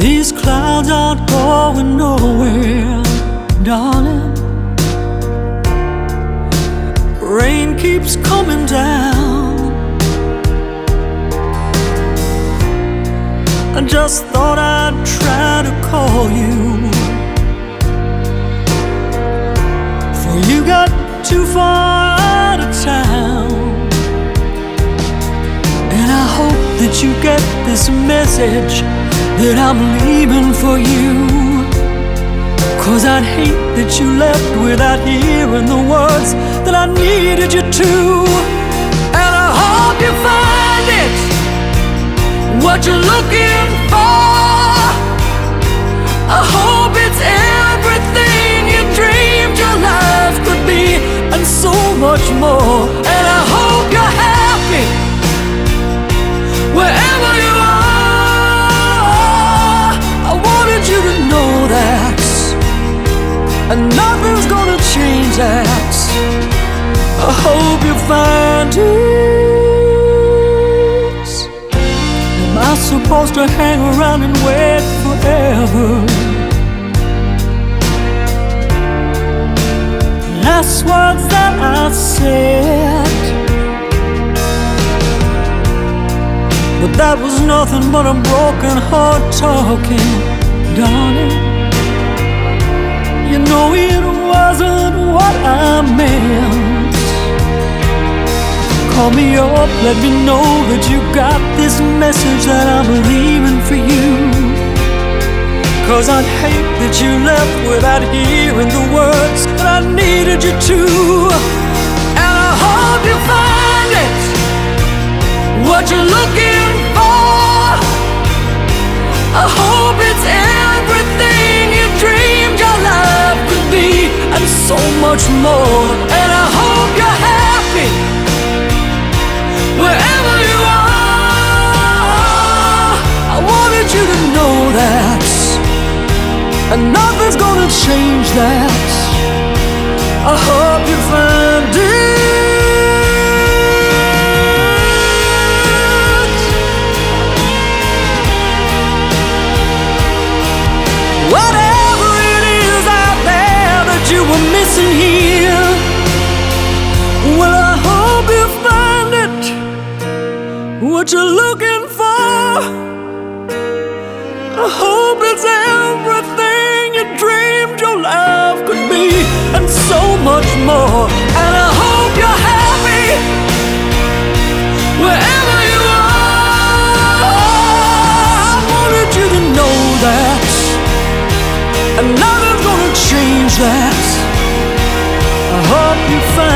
These clouds aren't going nowhere, darling. Rain keeps coming down. I just thought I'd try to call you, for you got too far out of town. And I hope that you get this message that I'm leaving for you, 'cause I'd hate that you left without hearing the words that I needed you to. And I hope you find it, what you're looking for. I hope it's everything you dreamed your life could be, and so much more. And I hope you're happy wherever you are. I wanted you to know that, and nothing's gonna change that. I hope you find it. Am I supposed to hang around and wait forever? Last words that I said, but that was nothing but a broken heart talking, darling. You know it wasn't what I meant. Call me up, let me know that you got this message that I'm leaving for you, 'cause I'd hate that you left without hearing the words that I needed you to. And I hope you find it, what you're looking for. I hope it's everything you dreamed your life could be, and so much more. And I hope you're happy wherever you are. I wanted you to know that, and nothing's gonna change that. I hope you find it. Whatever it is out there that you were missing here, well, I hope you find it, what you're looking for. I hope it's everything you dreamed your life could be, and so much more. And I hope you're happy wherever you are. I wanted you to know that, and nothing's gonna change that. I hope you find